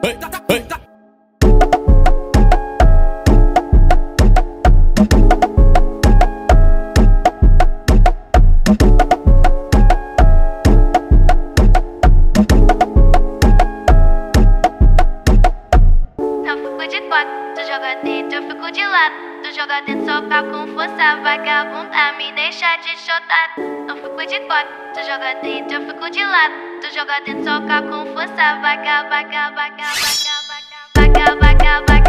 Tu joga dentro, eu fico de lado. Tu joga dentro, soca com força. Vagabunda, me deixa de chotar. Eu fico de quatro. Tu joga dentro, eu fico de lado. Tu joga dentro, soca com força. Vaga, vaga, vaga, vaga, vaga, vaga, vaga, vaga.